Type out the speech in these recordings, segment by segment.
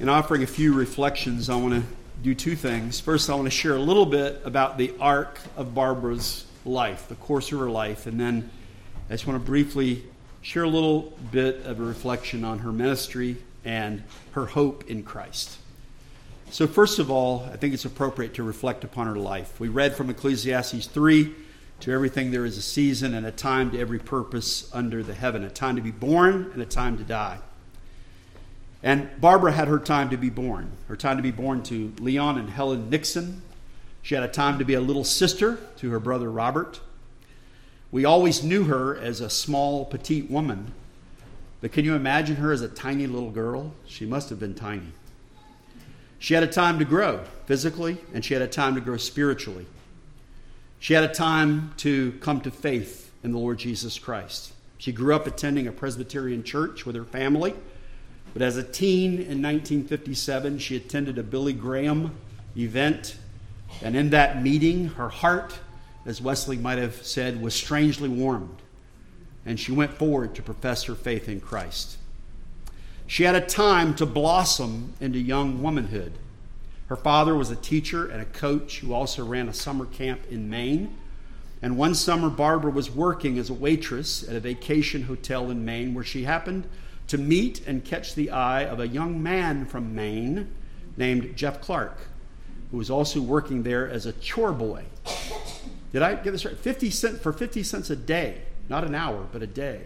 In offering a few reflections, I want to do two things. First, I want to share a little bit about the arc of Barbara's life, the course of her life, and then I just want to briefly share a little bit of a reflection on her ministry and her hope in Christ. So first of all, I think it's appropriate to reflect upon her life. We read from Ecclesiastes 3, to everything there is a season and a time to every purpose under the heaven, a time to be born and a time to die. And Barbara had her time to be born to Leon and Helen Nixon. She had a time to be a little sister to her brother Robert. We always knew her as a small, petite woman. But can you imagine her as a tiny little girl? She must have been tiny. She had a time to grow physically, and she had a time to grow spiritually. She had a time to come to faith in the Lord Jesus Christ. She grew up attending a Presbyterian church with her family. But as a teen in 1957, she attended a Billy Graham event. And in that meeting, her heart, as Wesley might have said, was strangely warmed. And she went forward to profess her faith in Christ. She had a time to blossom into young womanhood. Her father was a teacher and a coach who also ran a summer camp in Maine. And one summer, Barbara was working as a waitress at a vacation hotel in Maine, where she happened to meet and catch the eye of a young man from Maine named Jeff Clark, who was also working there as a chore boy. Did I get this right? 50 cents a day, not an hour, but a day.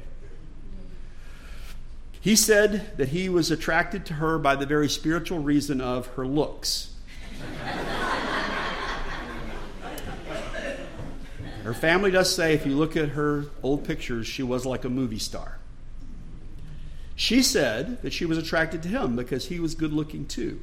He said that he was attracted to her by the very spiritual reason of her looks. Her family does say, if you look at her old pictures, she was like a movie star. She said that she was attracted to him because he was good looking too.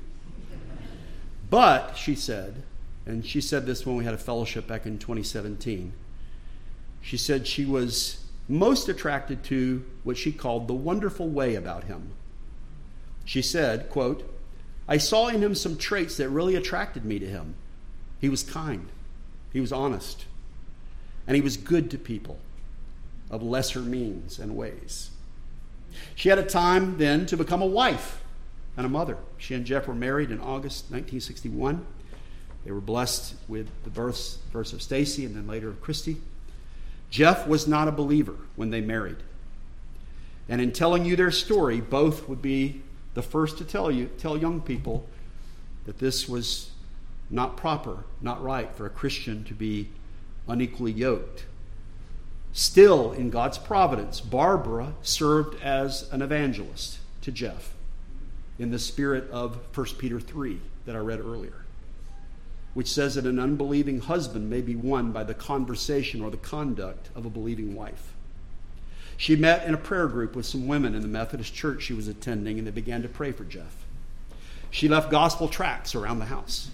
But, she said, and she said this when we had a fellowship back in 2017, she said she was most attracted to what she called the wonderful way about him. She said, quote, "I saw in him some traits that really attracted me to him. He was kind, he was honest, and he was good to people of lesser means and ways." She had a time then to become a wife and a mother. She and Jeff were married in August 1961. They were blessed with the births of Stacy and then later of Christy. Jeff was not a believer when they married. And in telling you their story, both would be the first to tell young people that this was not proper, not right for a Christian to be unequally yoked. Still, in God's providence, Barbara served as an evangelist to Jeff in the spirit of 1 Peter 3 that I read earlier, which says that an unbelieving husband may be won by the conversation or the conduct of a believing wife. She met in a prayer group with some women in the Methodist church she was attending, and they began to pray for Jeff. She left gospel tracts around the house.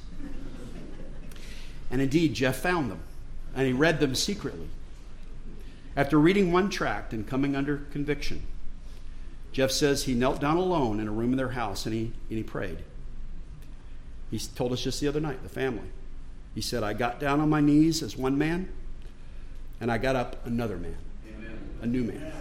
And indeed, Jeff found them, and he read them secretly. After reading one tract and coming under conviction, Jeff says he knelt down alone in a room in their house and he prayed. He told us just the other night, the family. He said, "I got down on my knees as one man, and I got up another man, Amen. A new man."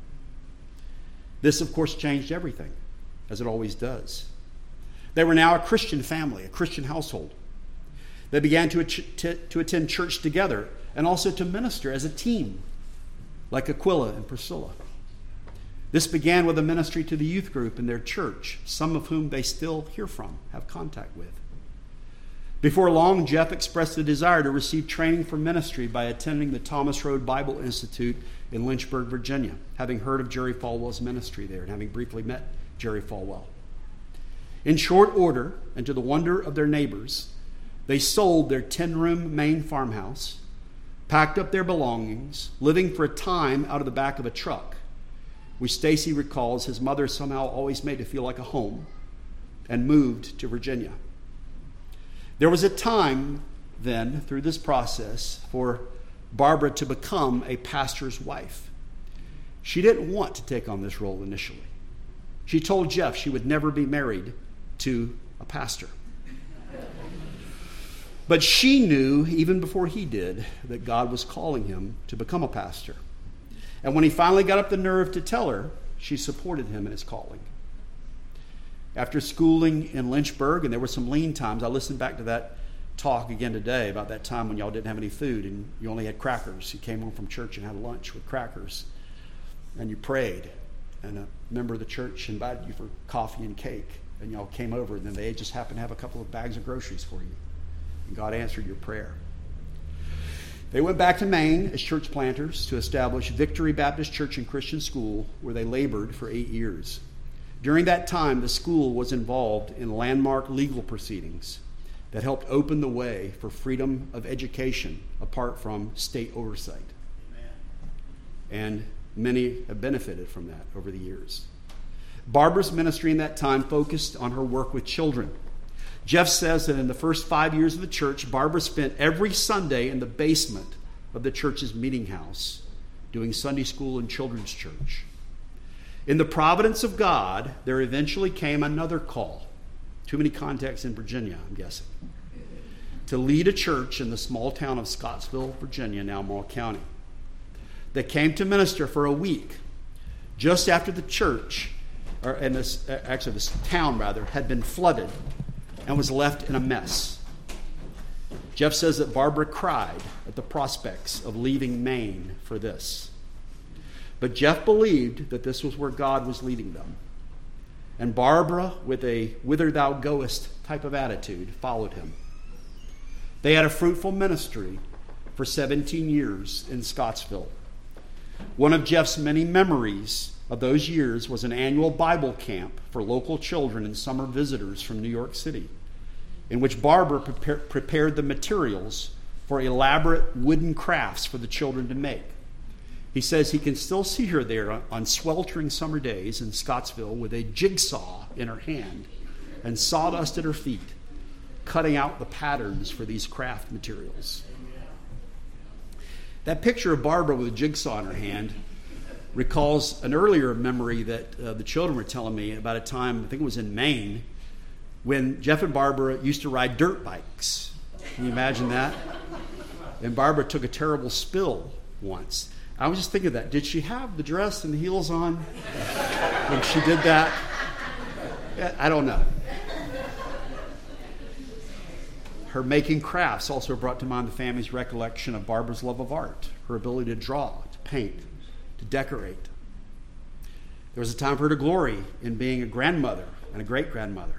This, of course, changed everything, as it always does. They were now a Christian family, a Christian household. They began to attend church together and also to minister as a team, like Aquila and Priscilla. This began with a ministry to the youth group in their church, some of whom they still hear from, have contact with. Before long, Jeff expressed a desire to receive training for ministry by attending the Thomas Road Bible Institute in Lynchburg, Virginia, having heard of Jerry Falwell's ministry there and having briefly met Jerry Falwell. In short order, and to the wonder of their neighbors, they sold their 10-room Maine farmhouse, packed up their belongings, living for a time out of the back of a truck, which Stacy recalls his mother somehow always made to feel like a home, and moved to Virginia. There was a time then, through this process, for Barbara to become a pastor's wife. She didn't want to take on this role initially. She told Jeff she would never be married to a pastor. But she knew, even before he did, that God was calling him to become a pastor. And when he finally got up the nerve to tell her, she supported him in his calling. After schooling in Lynchburg, and there were some lean times, I listened back to that talk again today about that time when y'all didn't have any food and you only had crackers. You came home from church and had lunch with crackers, and you prayed, and a member of the church invited you for coffee and cake, and y'all came over, and then they just happened to have a couple of bags of groceries for you, and God answered your prayer. They went back to Maine as church planters to establish Victory Baptist Church and Christian School, where they labored for 8 years. During that time, the school was involved in landmark legal proceedings that helped open the way for freedom of education apart from state oversight. Amen. And many have benefited from that over the years. Barbara's ministry in that time focused on her work with children. Jeff says that in the first 5 years of the church, Barbara spent every Sunday in the basement of the church's meeting house doing Sunday school and children's church. In the providence of God, there eventually came another call. Too many contacts in Virginia, I'm guessing. To lead a church in the small town of Scottsville, Virginia, now Albemarle County. They came to minister for a week just after the church, this town had been flooded and was left in a mess. Jeff says that Barbara cried at the prospects of leaving Maine for this. But Jeff believed that this was where God was leading them. And Barbara, with a whither thou goest type of attitude, followed him. They had a fruitful ministry for 17 years in Scottsville. One of Jeff's many memories of those years was an annual Bible camp for local children and summer visitors from New York City, in which Barbara prepared the materials for elaborate wooden crafts for the children to make. He says he can still see her there on sweltering summer days in Scottsville with a jigsaw in her hand and sawdust at her feet, cutting out the patterns for these craft materials. That picture of Barbara with a jigsaw in her hand recalls an earlier memory that the children were telling me about a time, I think it was in Maine, when Jeff and Barbara used to ride dirt bikes. Can you imagine that? And Barbara took a terrible spill once. I was just thinking of that. Did she have the dress and the heels on when she did that? I don't know. Her making crafts also brought to mind the family's recollection of Barbara's love of art, her ability to draw, to paint, to decorate. There was a time for her to glory in being a grandmother and a great-grandmother.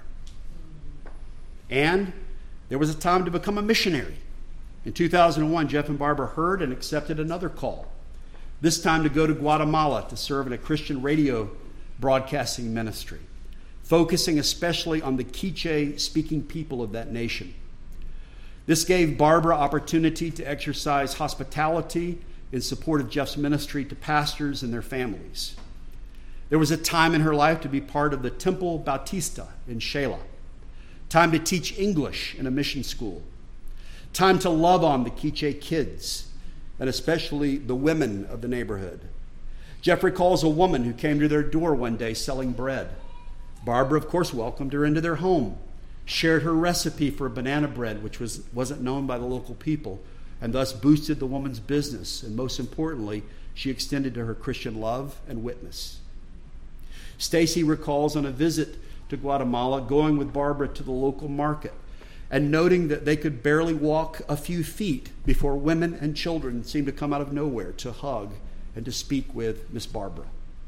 And there was a time to become a missionary. In 2001, Jeff and Barbara heard and accepted another call, this time to go to Guatemala to serve in a Christian radio broadcasting ministry, focusing especially on the Quiche-speaking people of that nation. This gave Barbara opportunity to exercise hospitality in support of Jeff's ministry to pastors and their families. There was a time in her life to be part of the Temple Bautista in Sheila, time to teach English in a mission school, time to love on the Quiche kids, and especially the women of the neighborhood. Jeff recalls a woman who came to their door one day selling bread. Barbara, of course, welcomed her into their home, shared her recipe for banana bread, which wasn't known by the local people, and thus boosted the woman's business. And most importantly, she extended to her Christian love and witness. Stacy recalls on a visit to Guatemala going with Barbara to the local market and noting that they could barely walk a few feet before women and children seemed to come out of nowhere to hug and to speak with Miss Barbara.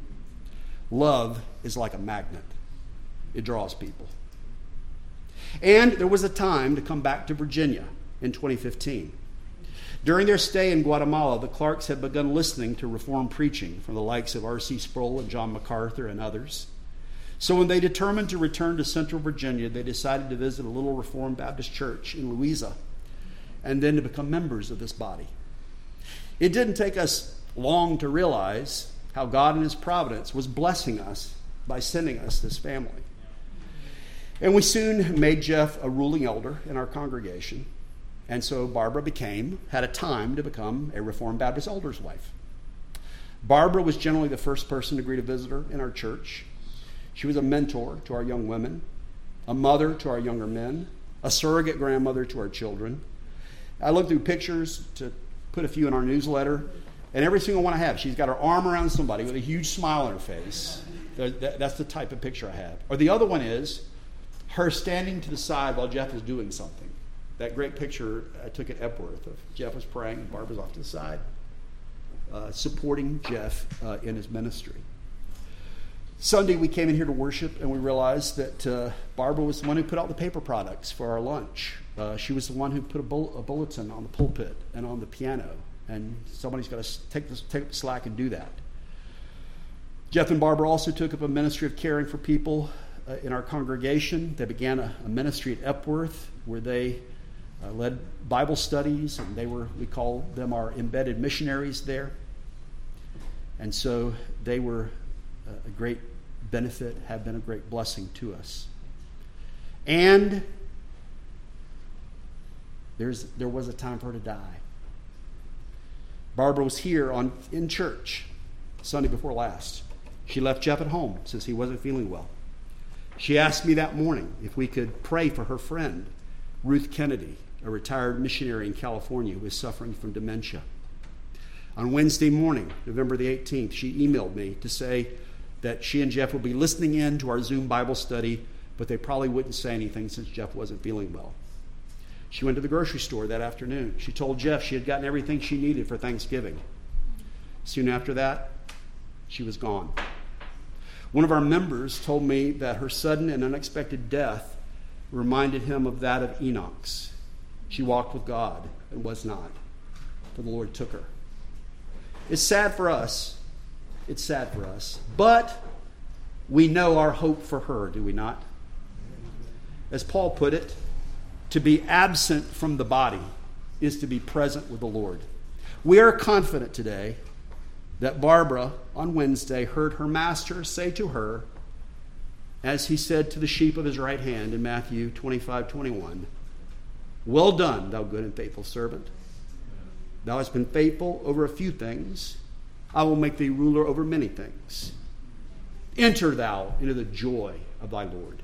Love is like a magnet. It draws people. And there was a time to come back to Virginia in 2015. During their stay in Guatemala, the Clarks had begun listening to Reformed preaching from the likes of R.C. Sproul and John MacArthur and others. So when they determined to return to Central Virginia, they decided to visit a little Reformed Baptist church in Louisa and then to become members of this body. It didn't take us long to realize how God in His providence was blessing us by sending us this family. And we soon made Jeff a ruling elder in our congregation. And so Barbara had a time to become a Reformed Baptist elder's wife. Barbara was generally the first person to greet a visitor in our church. She was a mentor to our young women, a mother to our younger men, a surrogate grandmother to our children. I looked through pictures to put a few in our newsletter, and every single one I have, she's got her arm around somebody with a huge smile on her face. That's the type of picture I have. Or the other one is her standing to the side while Jeff is doing something. That great picture I took at Epworth of Jeff was praying and Barbara's off to the side, supporting Jeff in his ministry. Sunday we came in here to worship and we realized that Barbara was the one who put out the paper products for our lunch. She was the one who put a bulletin on the pulpit and on the piano, and somebody's got to take up the slack and do that. Jeff and Barbara also took up a ministry of caring for people in our congregation. They began a ministry at Epworth where they led Bible studies, and we call them our embedded missionaries there. And so they were a great benefit, have been a great blessing to us. And there was a time for her to die. Barbara was here in church Sunday before last. She left Jeff at home since he wasn't feeling well. She asked me that morning if we could pray for her friend, Ruth Kennedy, a retired missionary in California who is suffering from dementia. On Wednesday morning, November the 18th, she emailed me to say that she and Jeff will be listening in to our Zoom Bible study, but they probably wouldn't say anything since Jeff wasn't feeling well. She went to the grocery store that afternoon. She told Jeff she had gotten everything she needed for Thanksgiving. Soon after that, she was gone. One of our members told me that her sudden and unexpected death reminded him of that of Enoch's. She walked with God and was not, for the Lord took her. It's sad for us. It's sad for us. But we know our hope for her, do we not? As Paul put it, to be absent from the body is to be present with the Lord. We are confident today that Barbara on Wednesday heard her master say to her, as he said to the sheep of his right hand in Matthew 25:21, "Well done, thou good and faithful servant. Thou hast been faithful over a few things. I will make thee ruler over many things. Enter thou into the joy of thy Lord."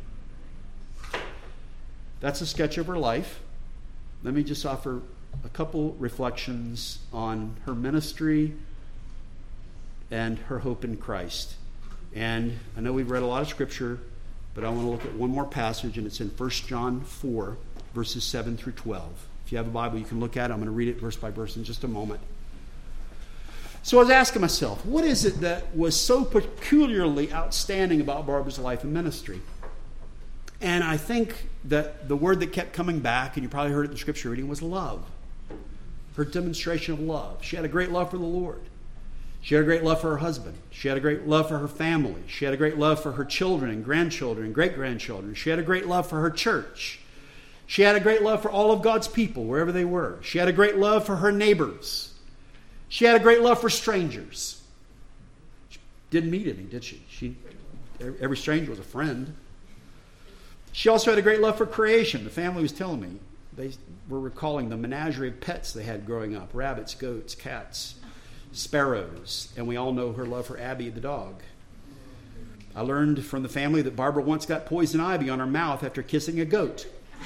That's a sketch of her life. Let me just offer a couple reflections on her ministry and her hope in Christ. And I know we've read a lot of scripture, but I want to look at one more passage, and it's in 1 John 4, verses 7 through 12. If you have a Bible, you can look at it. I'm going to read it verse by verse in just a moment. So I was asking myself, what is it that was so peculiarly outstanding about Barbara's life and ministry? And I think that the word that kept coming back, and you probably heard it in the scripture reading, was love. Her demonstration of love. She had a great love for the Lord. She had a great love for her husband. She had a great love for her family. She had a great love for her children and grandchildren and great-grandchildren. She had a great love for her church. She had a great love for all of God's people, wherever they were. She had a great love for her neighbors. She had a great love for strangers. She didn't meet any, did she? Every stranger was a friend. She also had a great love for creation. The family was telling me, they were recalling the menagerie of pets they had growing up. Rabbits, goats, cats, sparrows. And we all know her love for Abby the dog. I learned from the family that Barbara once got poison ivy on her mouth after kissing a goat.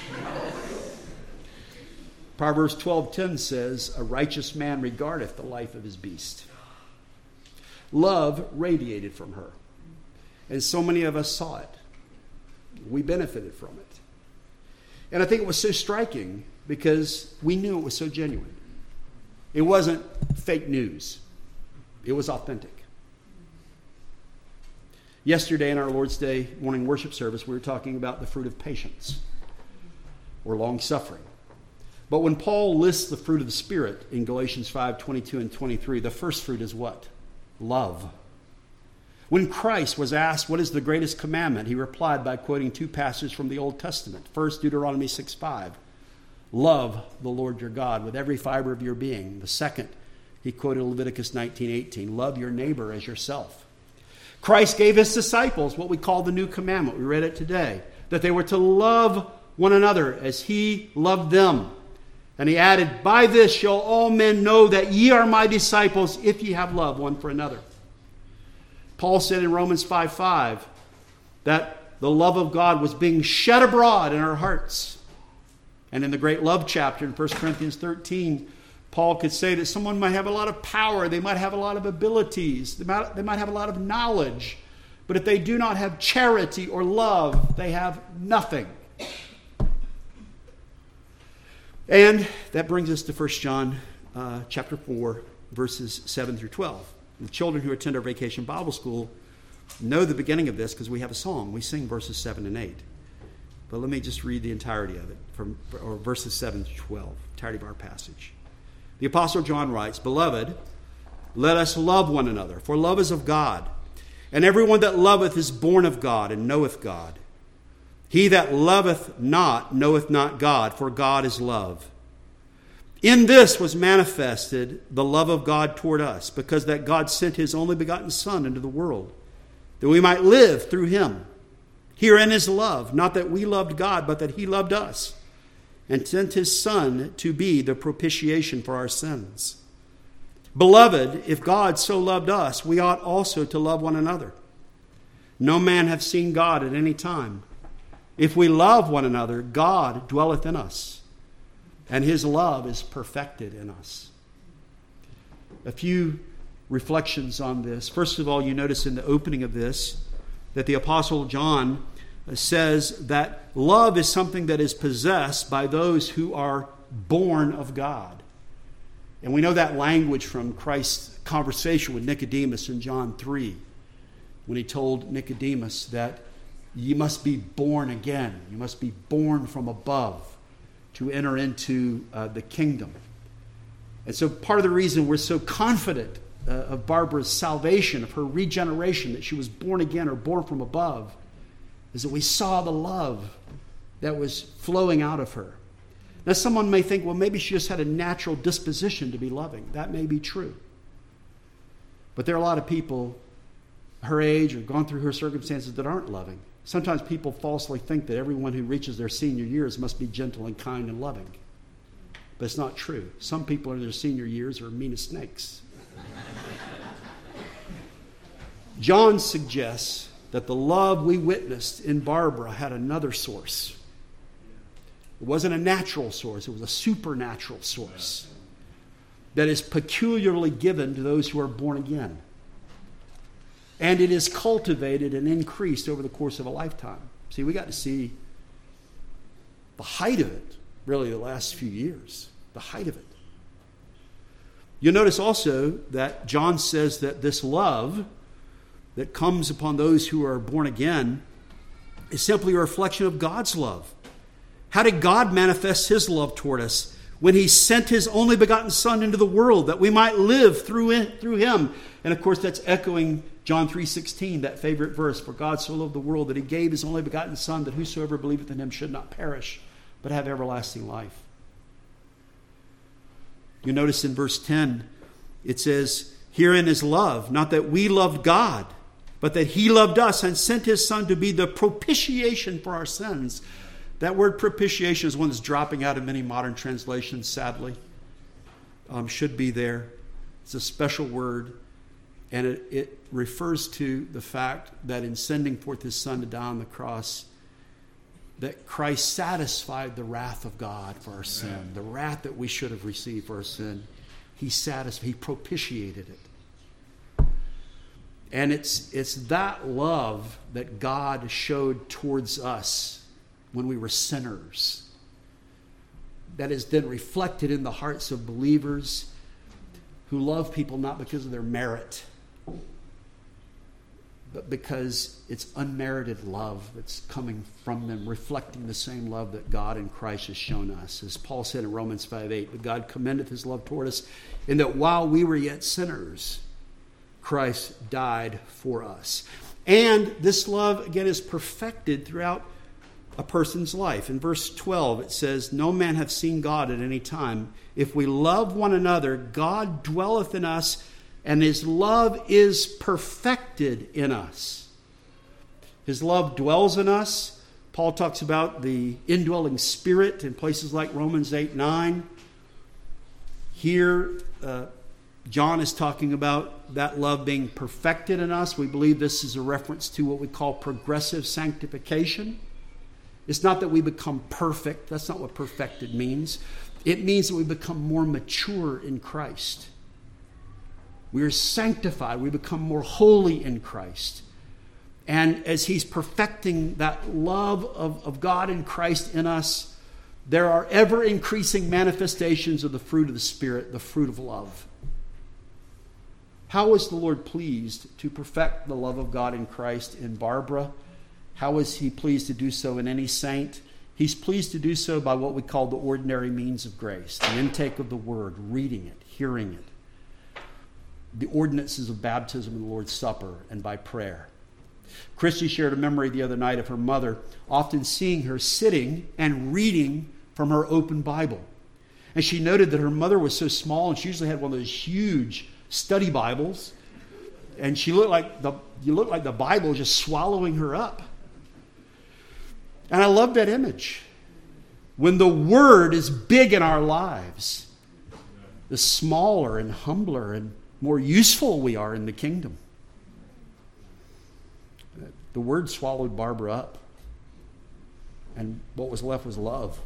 Proverbs 12:10 says, "A righteous man regardeth the life of his beast." Love radiated from her. And so many of us saw it. We benefited from it. And I think it was so striking because we knew it was so genuine. It wasn't fake news. It was authentic. Yesterday in our Lord's Day morning worship service, we were talking about the fruit of patience or long-suffering. But when Paul lists the fruit of the Spirit in Galatians 5:22 and 23, the first fruit is what? Love. When Christ was asked what is the greatest commandment, he replied by quoting two passages from the Old Testament. First, Deuteronomy 6:5. Love the Lord your God with every fiber of your being. The second, he quoted Leviticus 19:18. Love your neighbor as yourself. Christ gave his disciples what we call the new commandment. We read it today. That they were to love one another as he loved them. And he added, "By this shall all men know that ye are my disciples, if ye have love one for another." Paul said in Romans 5:5 that the love of God was being shed abroad in our hearts. And in the great love chapter in 1 Corinthians 13, Paul could say that someone might have a lot of power, they might have a lot of abilities, they might have a lot of knowledge, But if they do not have charity or love, they have nothing. And that brings us to 1 John chapter 4, verses 7 through 12. The children who attend our Vacation Bible School know the beginning of this because we have a song. We sing verses 7 and 8. But let me just read the entirety of it, or verses 7 to 12, entirety of our passage. The Apostle John writes, "Beloved, let us love one another, for love is of God. And everyone that loveth is born of God and knoweth God. He that loveth not knoweth not God, for God is love. In this was manifested the love of God toward us, because that God sent his only begotten Son into the world, that we might live through him. Herein is love, not that we loved God, but that he loved us, and sent his Son to be the propitiation for our sins. Beloved, if God so loved us, we ought also to love one another. No man hath seen God at any time. If we love one another, God dwelleth in us, and his love is perfected in us." A few reflections on this. First of all, you notice in the opening of this that the Apostle John says that love is something that is possessed by those who are born of God. And we know that language from Christ's conversation with Nicodemus in John 3, when he told Nicodemus that you must be born again. You must be born from above to enter into the kingdom. And so part of the reason we're so confident of Barbara's salvation, of her regeneration, that she was born again or born from above, is that we saw the love that was flowing out of her. Now, someone may think, well, maybe she just had a natural disposition to be loving. That may be true. But there are a lot of people her age or gone through her circumstances that aren't loving. Sometimes people falsely think that everyone who reaches their senior years must be gentle and kind and loving. But it's not true. Some people in their senior years are mean as snakes. John suggests that the love we witnessed in Barbara had another source. It wasn't a natural source. It was a supernatural source that is peculiarly given to those who are born again. And it is cultivated and increased over the course of a lifetime. See, we got to see the height of it, really, the last few years. The height of it. You'll notice also that John says that this love that comes upon those who are born again is simply a reflection of God's love. How did God manifest his love toward us? When he sent his only begotten Son into the world, that we might live through him. And of course, that's echoing John 3:16, that favorite verse, "For God so loved the world that he gave his only begotten Son, that whosoever believeth in him should not perish, but have everlasting life." You notice in verse 10, it says, "Herein is love, not that we loved God, but that he loved us and sent his Son to be the propitiation for our sins." That word propitiation is one that's dropping out of many modern translations, sadly. Should be there. It's a special word. And it refers to the fact that in sending forth his Son to die on the cross, that Christ satisfied the wrath of God for our sin. The wrath that we should have received for our sin. He propitiated it. And it's that love that God showed towards us when we were sinners, that is then reflected in the hearts of believers who love people not because of their merit, but because it's unmerited love that's coming from them, reflecting the same love that God in Christ has shown us. As Paul said in Romans 5:8, "But God commendeth his love toward us, in that while we were yet sinners, Christ died for us." And this love, again, is perfected throughout a person's life. In verse 12, it says, "No man hath seen God at any time. If we love one another, God dwelleth in us, and his love is perfected in us." His love dwells in us. Paul talks about the indwelling Spirit in places like Romans 8:9. Here, John is talking about that love being perfected in us. We believe this is a reference to what we call progressive sanctification. It's not that we become perfect. That's not what perfected means. It means that we become more mature in Christ. We are sanctified. We become more holy in Christ. And as he's perfecting that love of God and Christ in us, there are ever-increasing manifestations of the fruit of the Spirit, the fruit of love. How is the Lord pleased to perfect the love of God in Christ in Barbara? How is he pleased to do so in any saint? He's pleased to do so by what we call the ordinary means of grace, the intake of the Word, reading it, hearing it, the ordinances of baptism and the Lord's Supper, and by prayer. Christy shared a memory the other night of her mother often seeing her sitting and reading from her open Bible. And she noted that her mother was so small, and she usually had one of those huge study Bibles, and she looked like the Bible was just swallowing her up. And I love that image. When the Word is big in our lives, the smaller and humbler and more useful we are in the kingdom. The Word swallowed Barbara up, and what was left was love.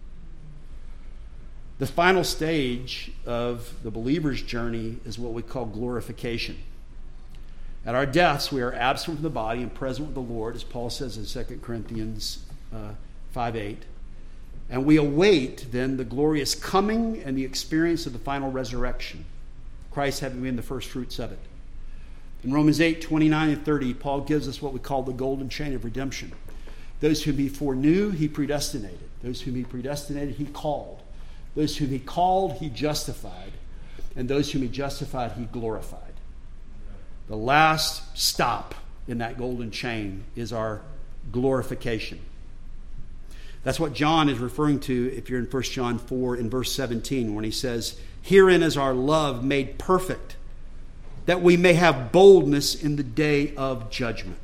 The final stage of the believer's journey is what we call glorification. At our deaths, we are absent from the body and present with the Lord, as Paul says in 2 Corinthians 5:8. And we await then the glorious coming and the experience of the final resurrection, Christ having been the first fruits of it. In Romans 8:29 and 30, Paul gives us what we call the golden chain of redemption. Those whom he foreknew, he predestinated. Those whom he predestinated, he called. Those whom he called, he justified. And those whom he justified, he glorified. The last stop in that golden chain is our glorification. That's what John is referring to if you're in 1 John 4 in verse 17, when he says, "Herein is our love made perfect, that we may have boldness in the day of judgment."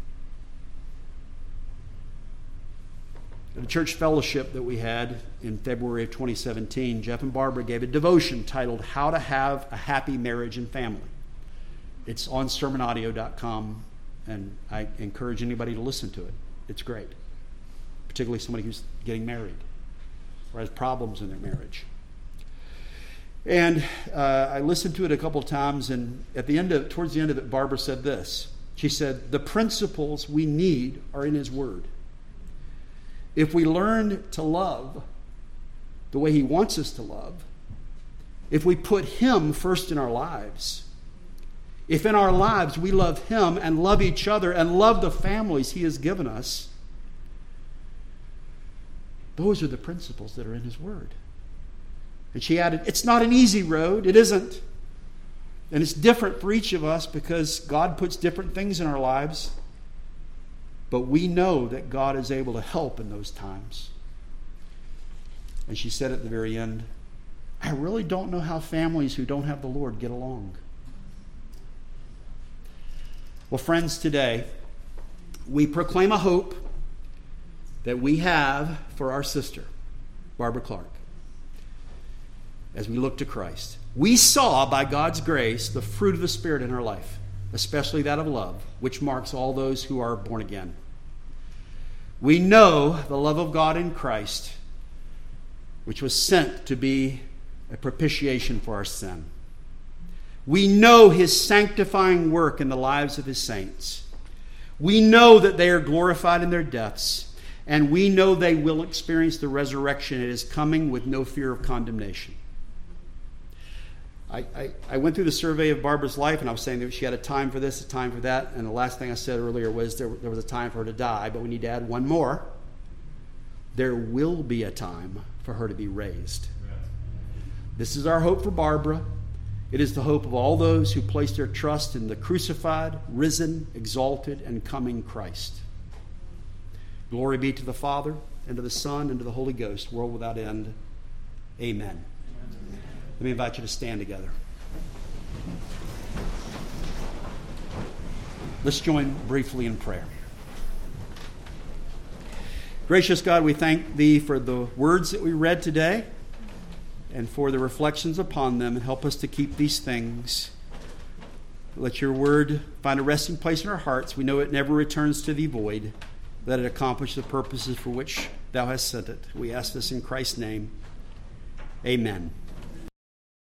At a church fellowship that we had in February of 2017, Jeff and Barbara gave a devotion titled "How to Have a Happy Marriage and Family." It's on sermonaudio.com, and I encourage anybody to listen to it. It's great, particularly somebody who's getting married or has problems in their marriage. And I listened to it a couple of times, and towards the end of it, Barbara said this. She said, "The principles we need are in His Word. If we learn to love the way He wants us to love, if we put Him first in our lives, if in our lives we love Him and love each other and love the families He has given us, those are the principles that are in His Word." And she added, "It's not an easy road. It isn't. And it's different for each of us because God puts different things in our lives. But we know that God is able to help in those times." And she said at the very end, "I really don't know how families who don't have the Lord get along." Well, friends, today we proclaim a hope that we have for our sister, Barbara Clark, as we look to Christ. We saw, by God's grace, the fruit of the Spirit in her life, especially that of love, which marks all those who are born again. We know the love of God in Christ, which was sent to be a propitiation for our sin. We know His sanctifying work in the lives of His saints. We know that they are glorified in their deaths, and we know they will experience the resurrection. It is coming with no fear of condemnation. I went through the survey of Barbara's life, and I was saying that she had a time for this, a time for that, and the last thing I said earlier was there was a time for her to die, but we need to add one more. There will be a time for her to be raised. This is our hope for Barbara. It is the hope of all those who place their trust in the crucified, risen, exalted, and coming Christ. Glory be to the Father, and to the Son, and to the Holy Ghost, world without end. Amen. Let me invite you to stand together. Let's join briefly in prayer. Gracious God, we thank Thee for the words that we read today and for the reflections upon them, and help us to keep these things. Let Your word find a resting place in our hearts. We know it never returns to Thee void. Let it accomplish the purposes for which Thou hast sent it. We ask this in Christ's name. Amen.